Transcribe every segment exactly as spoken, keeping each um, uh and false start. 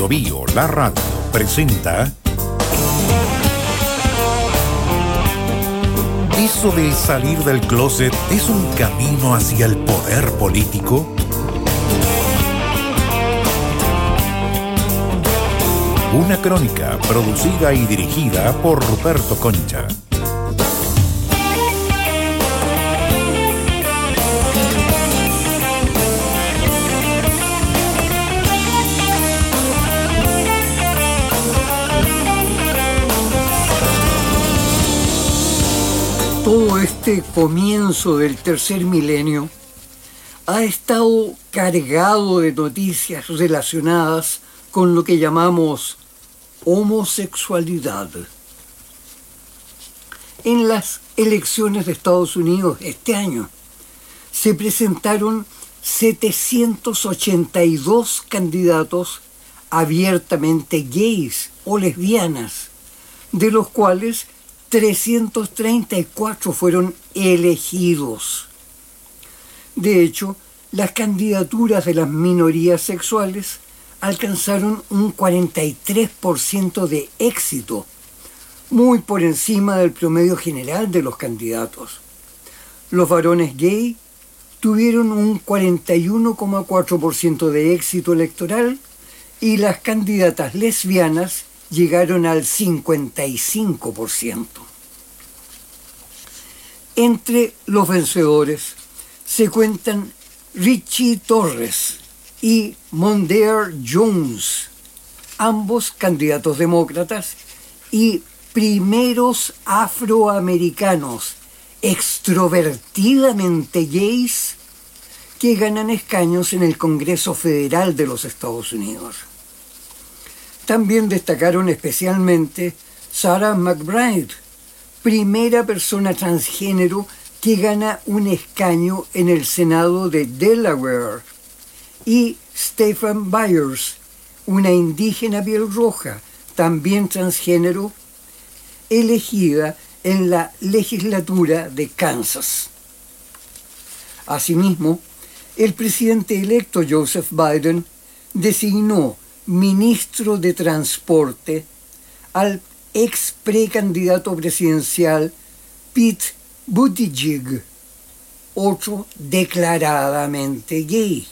Bio Bio, la radio, presenta... ¿Eso de salir del closet es un camino hacia el poder político? Una crónica producida y dirigida por Ruperto Concha. Todo este comienzo del tercer milenio ha estado cargado de noticias relacionadas con lo que llamamos homosexualidad. En las elecciones de Estados Unidos este año se presentaron setecientos ochenta y dos candidatos abiertamente gays o lesbianas, de los cuales trescientos treinta y cuatro fueron elegidos. De hecho, las candidaturas de las minorías sexuales alcanzaron un cuarenta y tres por ciento de éxito, muy por encima del promedio general de los candidatos. Los varones gay tuvieron un cuarenta y uno coma cuatro por ciento de éxito electoral y las candidatas lesbianas llegaron al cincuenta y cinco por ciento. Entre los vencedores se cuentan Richie Torres y Mondaire Jones, ambos candidatos demócratas y primeros afroamericanos extrovertidamente gays que ganan escaños en el Congreso Federal de los Estados Unidos. También destacaron especialmente Sarah McBride, primera persona transgénero que gana un escaño en el Senado de Delaware, y Stephen Byers, una indígena piel roja, también transgénero, elegida en la legislatura de Kansas. Asimismo, el presidente electo Joseph Biden designó ministro de Transporte al ex precandidato presidencial Pete Buttigieg, otro declaradamente gay.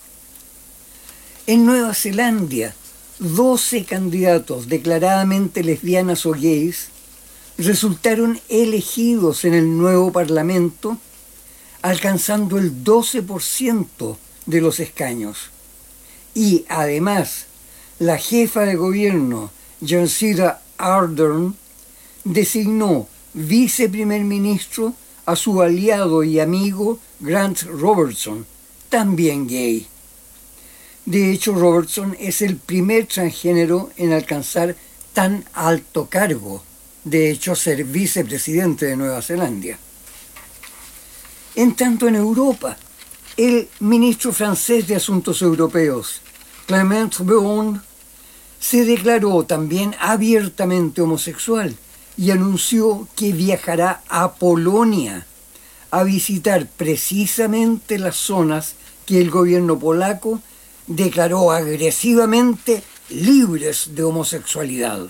En Nueva Zelanda, doce candidatos declaradamente lesbianas o gays resultaron elegidos en el nuevo parlamento, alcanzando el doce por ciento de los escaños. Y además, la jefa de gobierno, Jacinda Ardern, designó viceprimer ministro a su aliado y amigo Grant Robertson, también gay. De hecho, Robertson es el primer transgénero en alcanzar tan alto cargo, de hecho, ser vicepresidente de Nueva Zelanda. En tanto, en Europa, el ministro francés de Asuntos Europeos, Clément Beaune, se declaró también abiertamente homosexual y anunció que viajará a Polonia a visitar precisamente las zonas que el gobierno polaco declaró agresivamente libres de homosexualidad.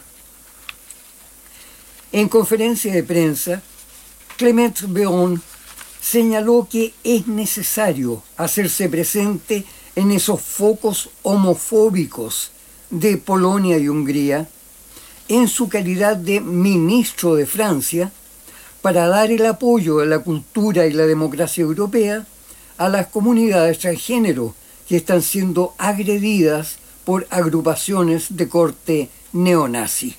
En conferencia de prensa, Clément Beaune señaló que es necesario hacerse presente en esos focos homofóbicos de Polonia y Hungría, en su calidad de ministro de Francia, para dar el apoyo a la cultura y la democracia europea a las comunidades transgénero que están siendo agredidas por agrupaciones de corte neonazi.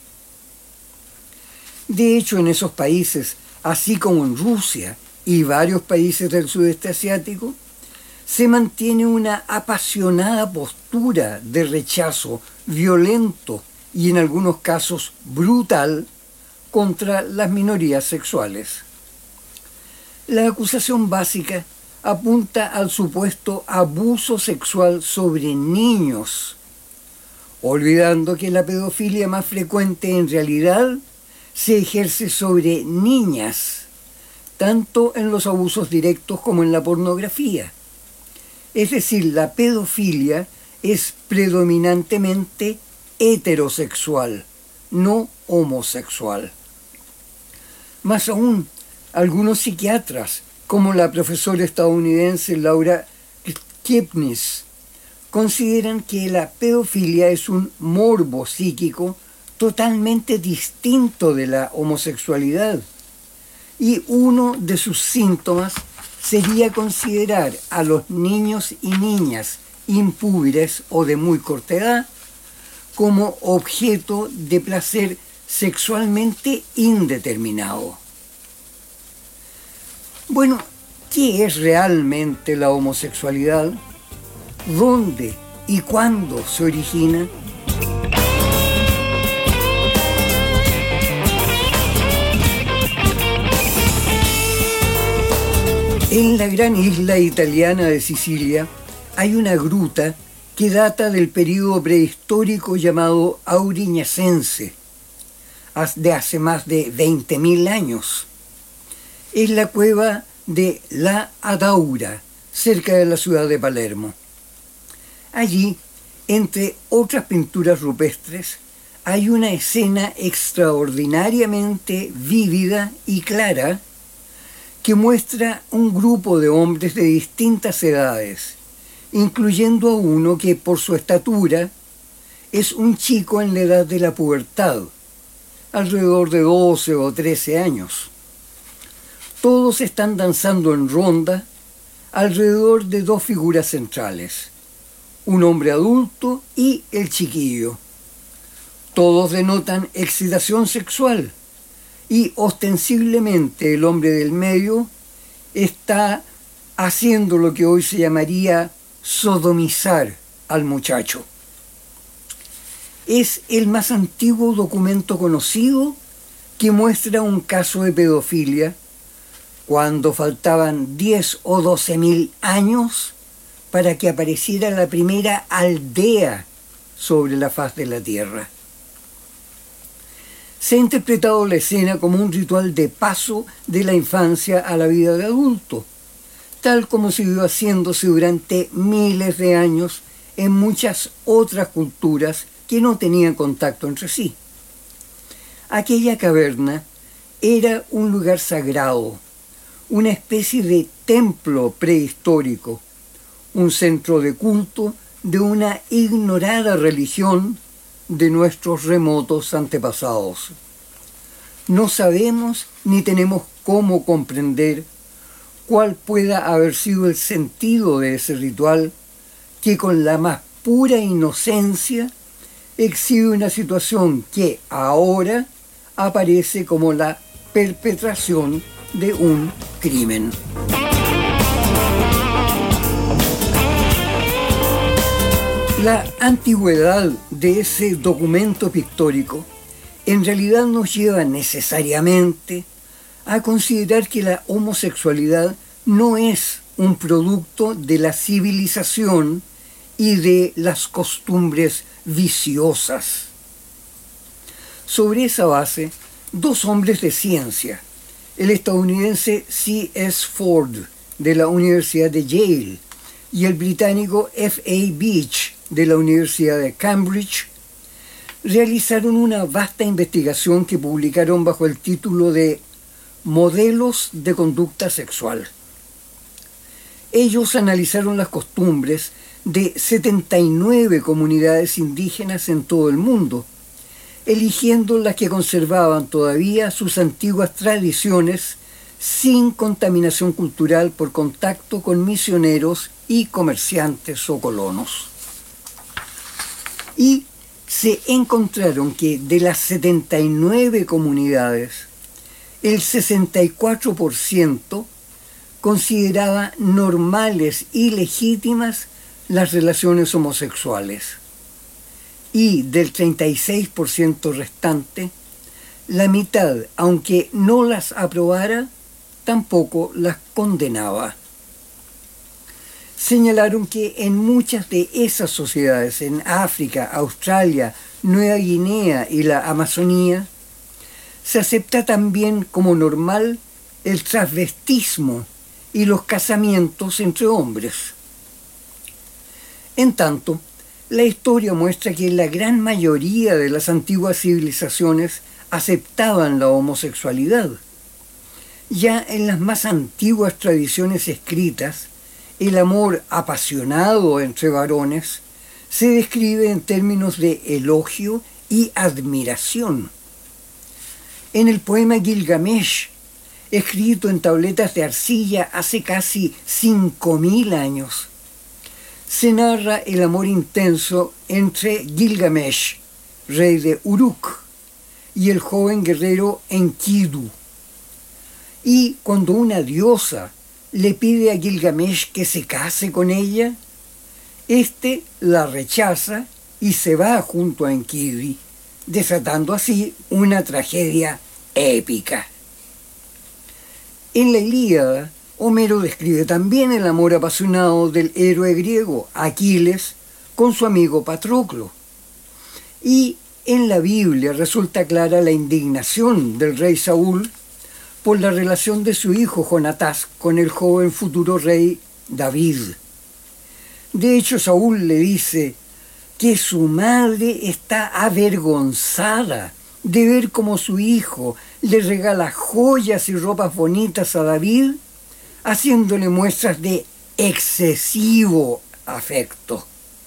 De hecho, en esos países, así como en Rusia y varios países del sudeste asiático, se mantiene una apasionada postura de rechazo violento y en algunos casos brutal contra las minorías sexuales. La acusación básica apunta al supuesto abuso sexual sobre niños, olvidando que la pedofilia más frecuente en realidad se ejerce sobre niñas, tanto en los abusos directos como en la pornografía. Es decir, la pedofilia es predominantemente heterosexual, no homosexual. Más aún, algunos psiquiatras, como la profesora estadounidense Laura Kipnis, consideran que la pedofilia es un morbo psíquico totalmente distinto de la homosexualidad, y uno de sus síntomas sería considerar a los niños y niñas impúberes o de muy corta edad como objeto de placer sexualmente indeterminado. Bueno, ¿qué es realmente la homosexualidad? ¿Dónde y cuándo se origina? En la gran isla italiana de Sicilia hay una gruta que data del período prehistórico llamado Auriñacense, de hace más de veinte mil años. Es la cueva de La Adaura, cerca de la ciudad de Palermo. Allí, entre otras pinturas rupestres, hay una escena extraordinariamente vívida y clara que muestra un grupo de hombres de distintas edades, incluyendo a uno que por su estatura es un chico en la edad de la pubertad, alrededor de doce o trece años. Todos están danzando en ronda alrededor de dos figuras centrales, un hombre adulto y el chiquillo. Todos denotan excitación sexual y ostensiblemente el hombre del medio está haciendo lo que hoy se llamaría sodomizar al muchacho. Es el más antiguo documento conocido que muestra un caso de pedofilia cuando faltaban diez o doce mil años para que apareciera la primera aldea sobre la faz de la tierra. Se ha interpretado la escena como un ritual de paso de la infancia a la vida de adulto, tal como siguió haciéndose durante miles de años en muchas otras culturas que no tenían contacto entre sí. Aquella caverna era un lugar sagrado, una especie de templo prehistórico, un centro de culto de una ignorada religión de nuestros remotos antepasados. No sabemos ni tenemos cómo comprender cuál pueda haber sido el sentido de ese ritual que con la más pura inocencia exhibe una situación que ahora aparece como la perpetración de un crimen. La antigüedad de ese documento pictórico en realidad nos lleva necesariamente a considerar que la homosexualidad no es un producto de la civilización y de las costumbres viciosas. Sobre esa base, dos hombres de ciencia, el estadounidense C S Ford de la Universidad de Yale y el británico F A Beach de la Universidad de Cambridge, realizaron una vasta investigación que publicaron bajo el título de Modelos de conducta sexual. Ellos analizaron las costumbres de setenta y nueve comunidades indígenas en todo el mundo, eligiendo las que conservaban todavía sus antiguas tradiciones sin contaminación cultural por contacto con misioneros y comerciantes o colonos. Y se encontraron que de las setenta y nueve comunidades, el sesenta y cuatro por ciento consideraba normales y legítimas las relaciones homosexuales, y del treinta y seis por ciento restante, la mitad, aunque no las aprobara, tampoco las condenaba. Señalaron que en muchas de esas sociedades, en África, Australia, Nueva Guinea y la Amazonía, se acepta también como normal el transvestismo y los casamientos entre hombres. En tanto, la historia muestra que la gran mayoría de las antiguas civilizaciones aceptaban la homosexualidad. Ya en las más antiguas tradiciones escritas, el amor apasionado entre varones se describe en términos de elogio y admiración. En el poema Gilgamesh, escrito en tabletas de arcilla hace casi cinco mil años, se narra el amor intenso entre Gilgamesh, rey de Uruk, y el joven guerrero Enkidu. Y cuando una diosa le pide a Gilgamesh que se case con ella, éste la rechaza y se va junto a Enkidu, desatando así una tragedia épica. En la Ilíada, Homero describe también el amor apasionado del héroe griego Aquiles con su amigo Patroclo. Y en la Biblia resulta clara la indignación del rey Saúl por la relación de su hijo Jonatás con el joven futuro rey David. De hecho, Saúl le dice que su madre está avergonzada de ver cómo su hijo le regala joyas y ropas bonitas a David, haciéndole muestras de excesivo afecto.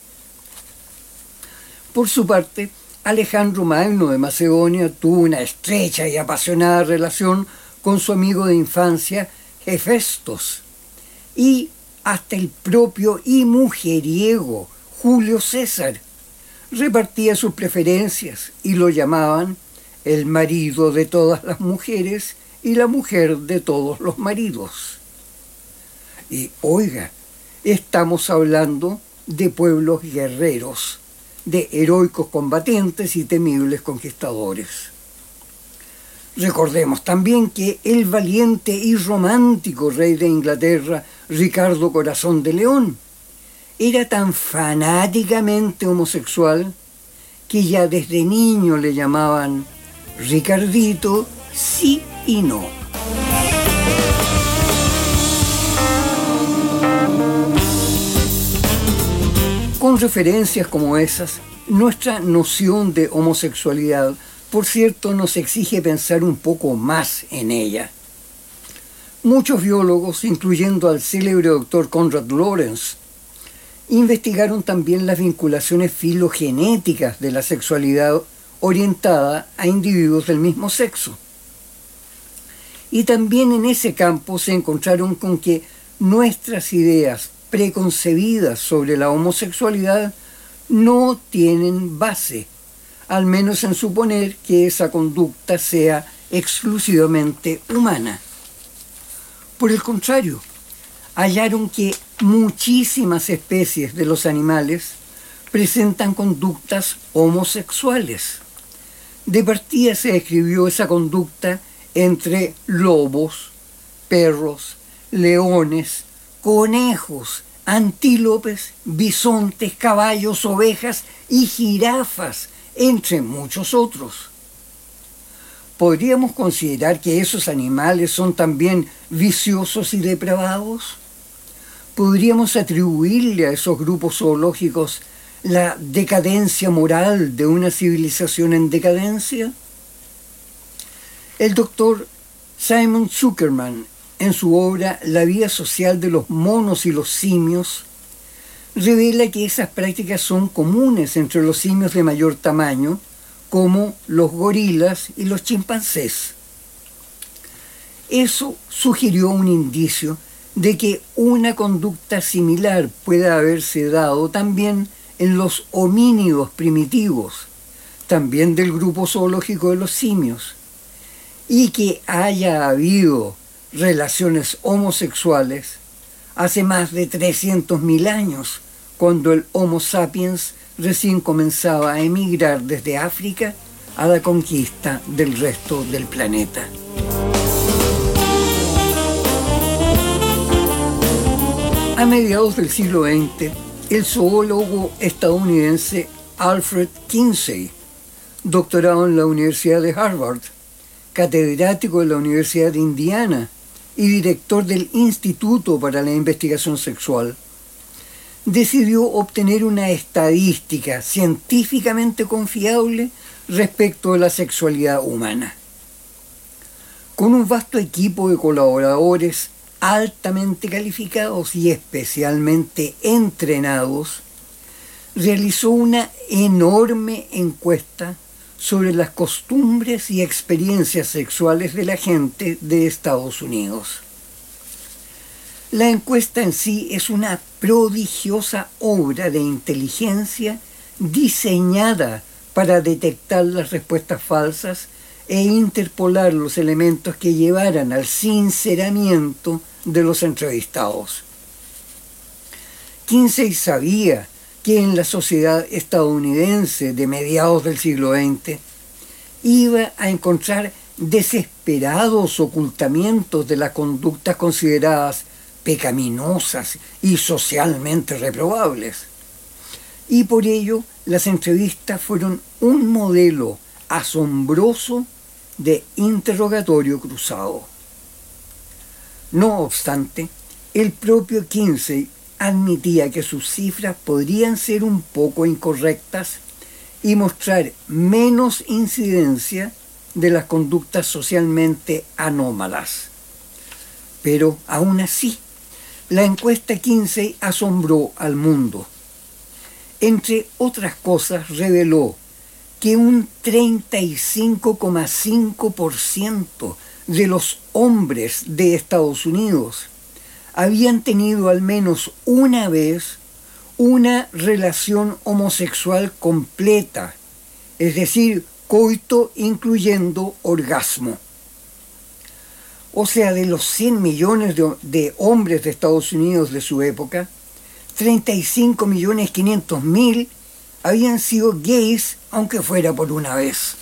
Por su parte, Alejandro Magno de Macedonia tuvo una estrecha y apasionada relación con su amigo de infancia, Hefestos, y hasta el propio y mujeriego Julio César repartía sus preferencias y lo llamaban el marido de todas las mujeres y la mujer de todos los maridos. Y oiga, estamos hablando de pueblos guerreros, de heroicos combatientes y temibles conquistadores. Recordemos también que el valiente y romántico rey de Inglaterra, Ricardo Corazón de León, era tan fanáticamente homosexual que ya desde niño le llamaban Ricardito sí y no. Con referencias como esas, nuestra noción de homosexualidad, por cierto, nos exige pensar un poco más en ella. Muchos biólogos, incluyendo al célebre doctor Konrad Lorenz, investigaron también las vinculaciones filogenéticas de la sexualidad orientada a individuos del mismo sexo. Y también en ese campo se encontraron con que nuestras ideas preconcebidas sobre la homosexualidad no tienen base, al menos en suponer que esa conducta sea exclusivamente humana. Por el contrario, hallaron que muchísimas especies de los animales presentan conductas homosexuales. De partida se describió esa conducta entre lobos, perros, leones, conejos, antílopes, bisontes, caballos, ovejas y jirafas, entre muchos otros. ¿Podríamos considerar que esos animales son también viciosos y depravados? ¿Podríamos atribuirle a esos grupos zoológicos la decadencia moral de una civilización en decadencia? El doctor Simon Zuckerman, en su obra La vida social de los monos y los simios, revela que esas prácticas son comunes entre los simios de mayor tamaño, como los gorilas y los chimpancés. Eso sugirió un indicio de que una conducta similar puede haberse dado también en los homínidos primitivos, también del grupo zoológico de los simios, y que haya habido relaciones homosexuales hace más de trescientos mil años, cuando el Homo sapiens recién comenzaba a emigrar desde África a la conquista del resto del planeta. A mediados del siglo veinte, el zoólogo estadounidense Alfred Kinsey, doctorado en la Universidad de Harvard, catedrático de la Universidad de Indiana y director del Instituto para la Investigación Sexual, decidió obtener una estadística científicamente confiable respecto de la sexualidad humana. Con un vasto equipo de colaboradores altamente calificados y especialmente entrenados, realizó una enorme encuesta sobre las costumbres y experiencias sexuales de la gente de Estados Unidos. La encuesta en sí es una prodigiosa obra de inteligencia diseñada para detectar las respuestas falsas e interpolar los elementos que llevaran al sinceramiento de los entrevistados. Kinsey sabía que en la sociedad estadounidense de mediados del siglo veinte iba a encontrar desesperados ocultamientos de las conductas consideradas pecaminosas y socialmente reprobables. Y por ello las entrevistas fueron un modelo asombroso de interrogatorio cruzado. No obstante, el propio Kinsey admitía que sus cifras podrían ser un poco incorrectas y mostrar menos incidencia de las conductas socialmente anómalas. Pero aún así, la encuesta Kinsey asombró al mundo. Entre otras cosas, reveló que un treinta y cinco coma cinco por ciento de los hombres de Estados Unidos habían tenido al menos una vez una relación homosexual completa, es decir, coito incluyendo orgasmo. O sea, de los cien millones de, de hombres de Estados Unidos de su época, treinta y cinco millones quinientos mil habían sido gays, aunque fuera por una vez.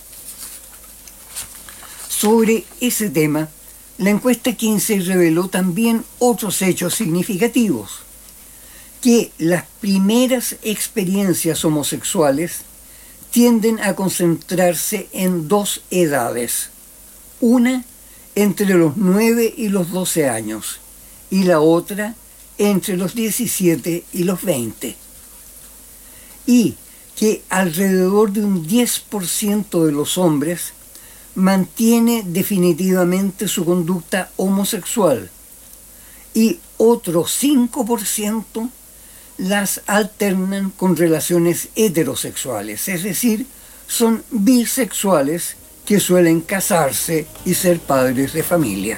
Sobre ese tema, la encuesta Kinsey reveló también otros hechos significativos, que las primeras experiencias homosexuales tienden a concentrarse en dos edades, una entre los nueve y los doce años y la otra entre los diecisiete y los veinte, y que alrededor de un diez por ciento de los hombres mantiene definitivamente su conducta homosexual y otro cinco por ciento las alternan con relaciones heterosexuales, es decir, son bisexuales que suelen casarse y ser padres de familia.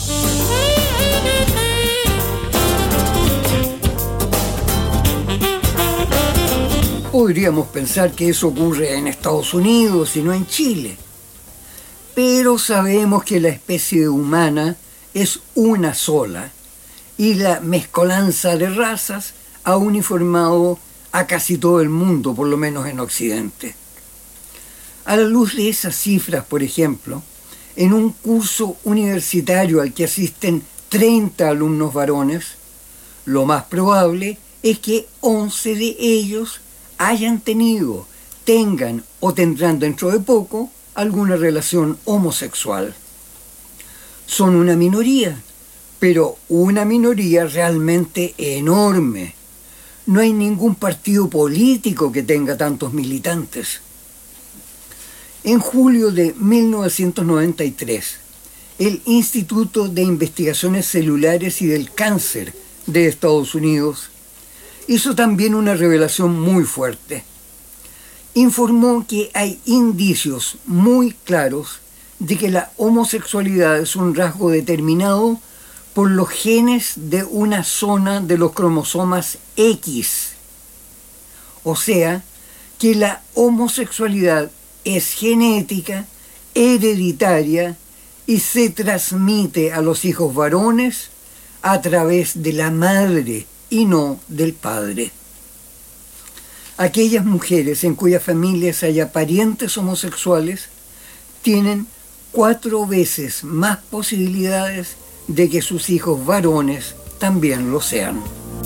Podríamos pensar que eso ocurre en Estados Unidos y no en Chile, pero sabemos que la especie humana es una sola y la mezcolanza de razas ha uniformado a casi todo el mundo, por lo menos en Occidente. A la luz de esas cifras, por ejemplo, en un curso universitario al que asisten treinta alumnos varones, lo más probable es que once de ellos hayan tenido, tengan o tendrán dentro de poco alguna relación homosexual. Son una minoría, pero una minoría realmente enorme. No hay ningún partido político que tenga tantos militantes. En julio de mil novecientos noventa y tres, el Instituto de Investigaciones Celulares y del Cáncer de Estados Unidos hizo también una revelación muy fuerte. Informó que hay indicios muy claros de que la homosexualidad es un rasgo determinado por los genes de una zona de los cromosomas X. O sea, que la homosexualidad es genética, hereditaria y se transmite a los hijos varones a través de la madre y no del padre. Aquellas mujeres en cuyas familias haya parientes homosexuales tienen cuatro veces más posibilidades de que sus hijos varones también lo sean.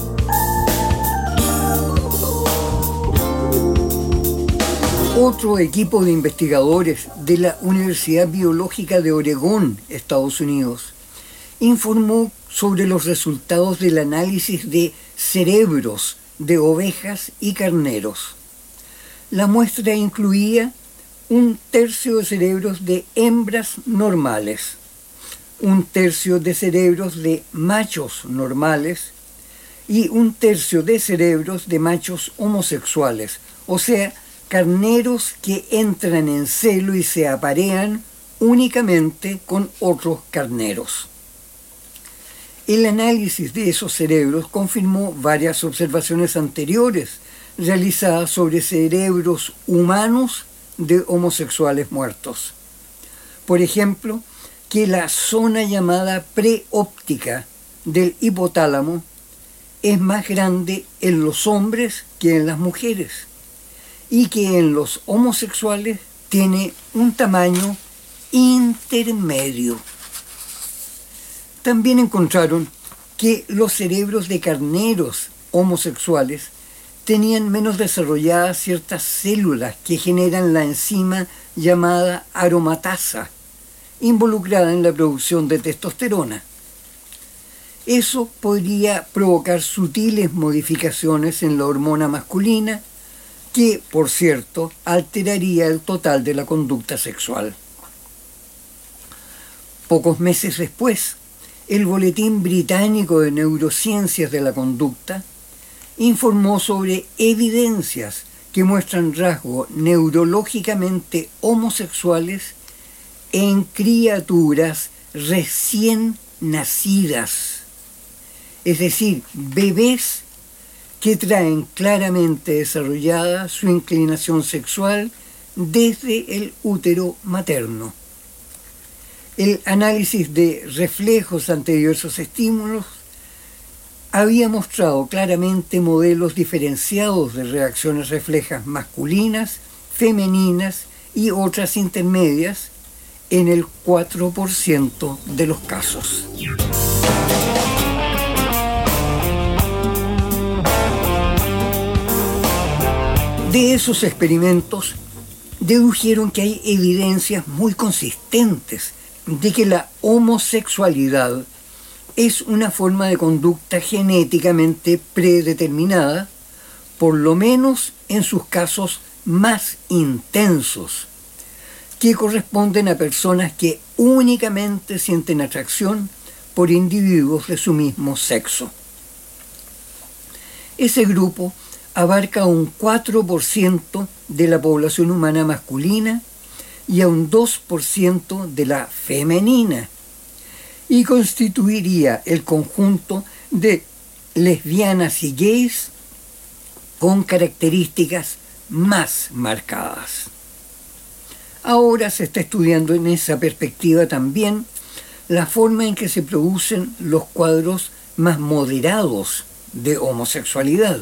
Otro equipo de investigadores de la Universidad Biológica de Oregón, Estados Unidos, informó sobre los resultados del análisis de cerebros de ovejas y carneros. La muestra incluía un tercio de cerebros de hembras normales, un tercio de cerebros de machos normales y un tercio de cerebros de machos homosexuales, o sea, carneros que entran en celo y se aparean únicamente con otros carneros. El análisis de esos cerebros confirmó varias observaciones anteriores realizadas sobre cerebros humanos de homosexuales muertos. Por ejemplo, que la zona llamada preóptica del hipotálamo es más grande en los hombres que en las mujeres y que en los homosexuales tiene un tamaño intermedio. También encontraron que los cerebros de carneros homosexuales tenían menos desarrolladas ciertas células que generan la enzima llamada aromatasa, involucrada en la producción de testosterona. Eso podría provocar sutiles modificaciones en la hormona masculina que, por cierto, alteraría el total de la conducta sexual. Pocos meses después, el Boletín Británico de Neurociencias de la Conducta informó sobre evidencias que muestran rasgos neurológicamente homosexuales en criaturas recién nacidas, es decir, bebés que traen claramente desarrollada su inclinación sexual desde el útero materno. El análisis de reflejos ante diversos estímulos había mostrado claramente modelos diferenciados de reacciones reflejas masculinas, femeninas y otras intermedias en el cuatro por ciento de los casos. De esos experimentos dedujeron que hay evidencias muy consistentes de que la homosexualidad es una forma de conducta genéticamente predeterminada, por lo menos en sus casos más intensos, que corresponden a personas que únicamente sienten atracción por individuos de su mismo sexo. Ese grupo abarca un cuatro por ciento de la población humana masculina y a un dos por ciento de la femenina, y constituiría el conjunto de lesbianas y gays con características más marcadas. Ahora se está estudiando en esa perspectiva también la forma en que se producen los cuadros más moderados de homosexualidad.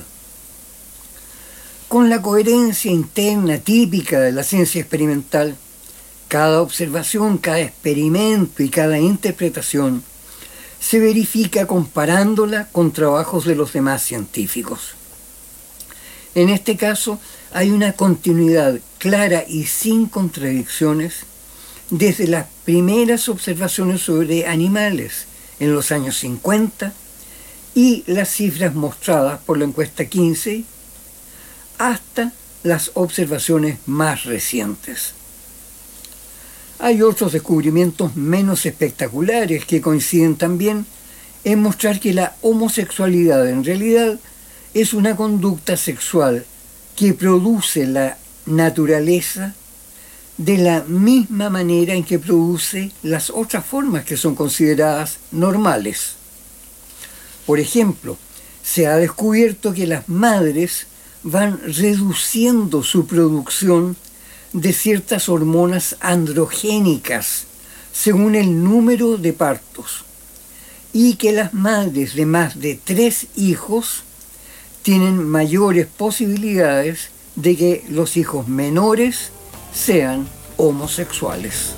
Con la coherencia interna típica de la ciencia experimental, cada observación, cada experimento y cada interpretación se verifica comparándola con trabajos de los demás científicos. En este caso, hay una continuidad clara y sin contradicciones desde las primeras observaciones sobre animales en los años cincuenta y las cifras mostradas por la encuesta Kinsey hasta las observaciones más recientes. Hay otros descubrimientos menos espectaculares que coinciden también en mostrar que la homosexualidad en realidad es una conducta sexual que produce la naturaleza de la misma manera en que produce las otras formas que son consideradas normales. Por ejemplo, se ha descubierto que las madres van reduciendo su producción de ciertas hormonas androgénicas según el número de partos, y que las madres de más de tres hijos tienen mayores posibilidades de que los hijos menores sean homosexuales.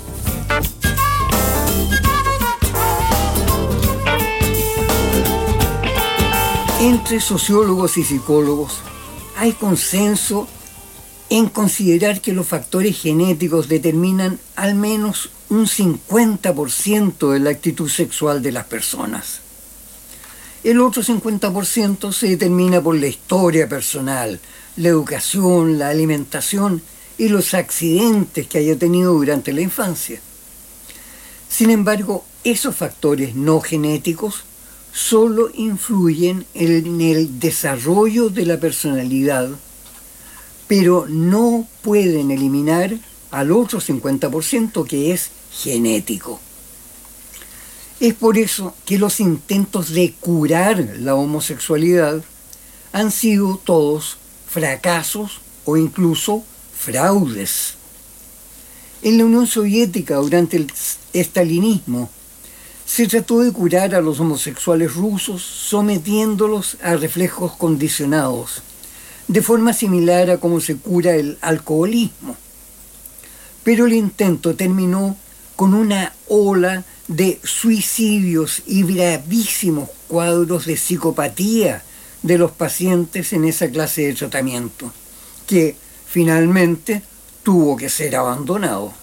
Entre sociólogos y psicólogos hay consenso en considerar que los factores genéticos determinan al menos un cincuenta por ciento de la actitud sexual de las personas. El otro cincuenta por ciento se determina por la historia personal, la educación, la alimentación y los accidentes que haya tenido durante la infancia. Sin embargo, esos factores no genéticos solo influyen en el desarrollo de la personalidad, pero no pueden eliminar al otro cincuenta por ciento que es genético. Es por eso que los intentos de curar la homosexualidad han sido todos fracasos o incluso fraudes. En la Unión Soviética, durante el estalinismo, se trató de curar a los homosexuales rusos sometiéndolos a reflejos condicionados, de forma similar a cómo se cura el alcoholismo. Pero el intento terminó con una ola de suicidios y gravísimos cuadros de psicopatía de los pacientes en esa clase de tratamiento, que finalmente tuvo que ser abandonado.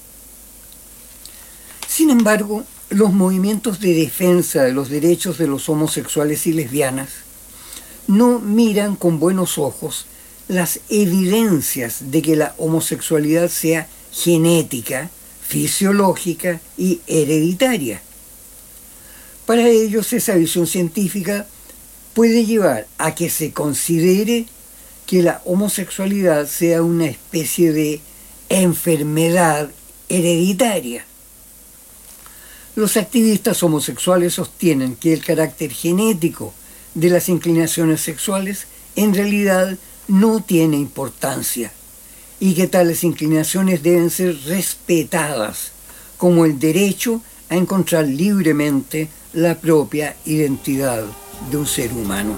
Sin embargo, los movimientos de defensa de los derechos de los homosexuales y lesbianas no miran con buenos ojos las evidencias de que la homosexualidad sea genética, fisiológica y hereditaria. Para ellos, esa visión científica puede llevar a que se considere que la homosexualidad sea una especie de enfermedad hereditaria. Los activistas homosexuales sostienen que el carácter genético de las inclinaciones sexuales en realidad no tiene importancia y que tales inclinaciones deben ser respetadas como el derecho a encontrar libremente la propia identidad de un ser humano.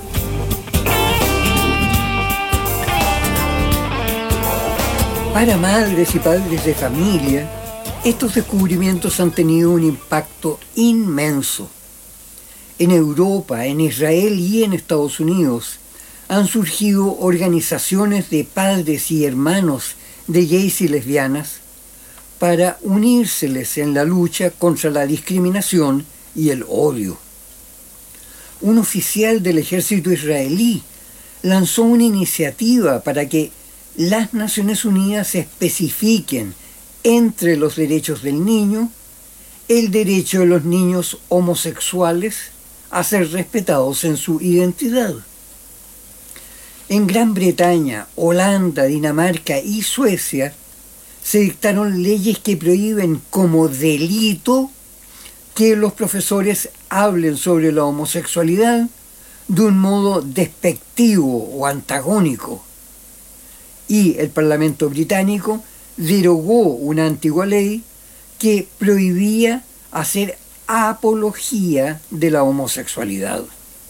Para madres y padres de familia, estos descubrimientos han tenido un impacto inmenso. En Europa, en Israel y en Estados Unidos han surgido organizaciones de padres y hermanos de gays y lesbianas para unírseles en la lucha contra la discriminación y el odio. Un oficial del ejército israelí lanzó una iniciativa para que las Naciones Unidas especifiquen entre los derechos del niño el derecho de los niños homosexuales a ser respetados en su identidad. En Gran Bretaña, Holanda, Dinamarca y Suecia se dictaron leyes que prohíben como delito que los profesores hablen sobre la homosexualidad de un modo despectivo o antagónico. Y el Parlamento británico derogó una antigua ley que prohibía hacer apología de la homosexualidad.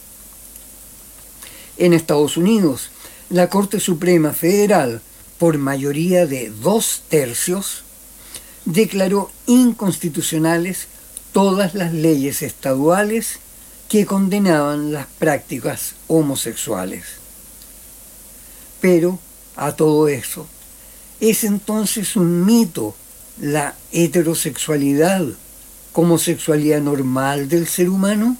En Estados Unidos, la Corte Suprema Federal, por mayoría de dos tercios, declaró inconstitucionales todas las leyes estaduales que condenaban las prácticas homosexuales. Pero, a todo eso, ¿es entonces un mito la heterosexualidad como sexualidad normal del ser humano?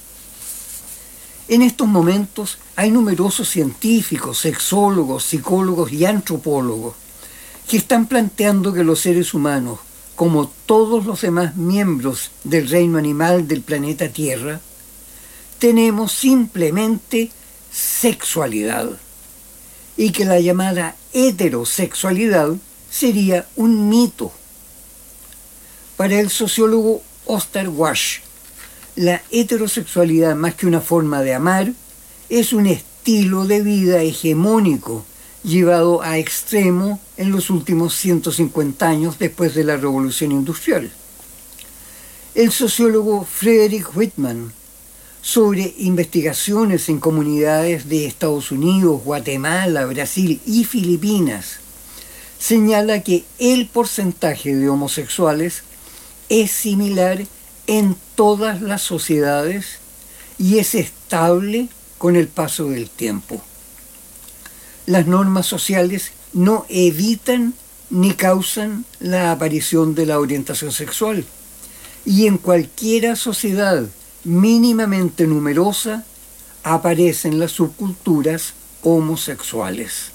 En estos momentos hay numerosos científicos, sexólogos, psicólogos y antropólogos que están planteando que los seres humanos, como todos los demás miembros del reino animal del planeta Tierra, tenemos simplemente sexualidad y que la llamada heterosexualidad sería un mito. Para el sociólogo Oscar Walsh, la heterosexualidad, más que una forma de amar, es un estilo de vida hegemónico llevado a extremo en los últimos ciento cincuenta años después de la Revolución Industrial. El sociólogo Frederick Whitman, sobre investigaciones en comunidades de Estados Unidos, Guatemala, Brasil y Filipinas, señala que el porcentaje de homosexuales es similar en todas las sociedades y es estable con el paso del tiempo. Las normas sociales no evitan ni causan la aparición de la orientación sexual, y en cualquier sociedad mínimamente numerosa aparecen las subculturas homosexuales.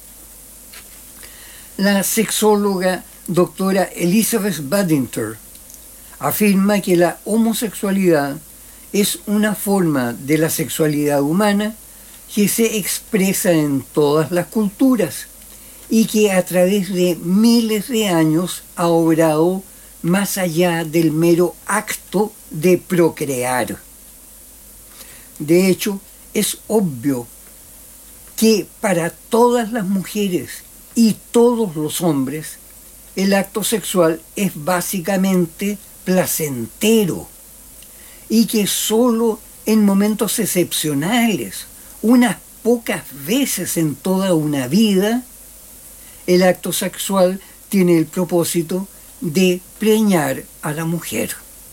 La sexóloga doctora Elizabeth Badinter afirma que la homosexualidad es una forma de la sexualidad humana que se expresa en todas las culturas y que a través de miles de años ha obrado más allá del mero acto de procrear. De hecho, es obvio que para todas las mujeres y todos los hombres, el acto sexual es básicamente placentero y que solo en momentos excepcionales, unas pocas veces en toda una vida, el acto sexual tiene el propósito de preñar a la mujer.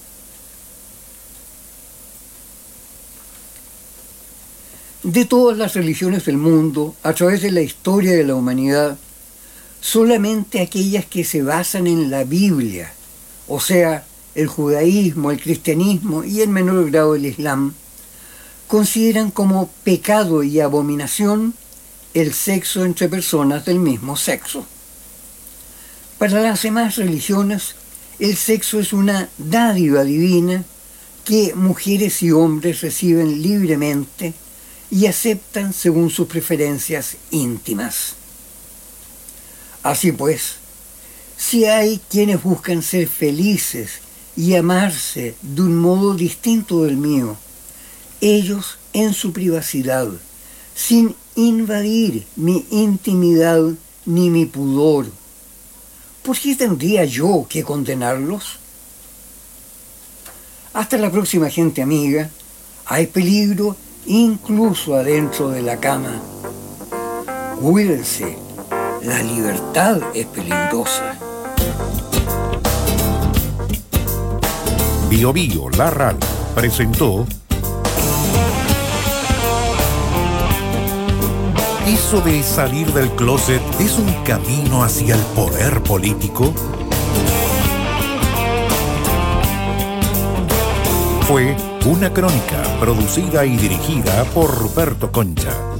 De todas las religiones del mundo, a través de la historia de la humanidad, solamente aquellas que se basan en la Biblia, o sea, el judaísmo, el cristianismo y en menor grado el islam, consideran como pecado y abominación el sexo entre personas del mismo sexo. Para las demás religiones, el sexo es una dádiva divina que mujeres y hombres reciben libremente y aceptan según sus preferencias íntimas. Así pues, si hay quienes buscan ser felices y amarse de un modo distinto del mío, ellos en su privacidad, sin invadir mi intimidad ni mi pudor, ¿por qué tendría yo que condenarlos? Hasta la próxima, gente amiga. Hay peligro incluso adentro de la cama. Cuídense, la libertad es peligrosa. Bio Bio, la radio, presentó ¿Eso de salir del closet es un camino hacia el poder político? Fue una crónica producida y dirigida por Ruperto Concha.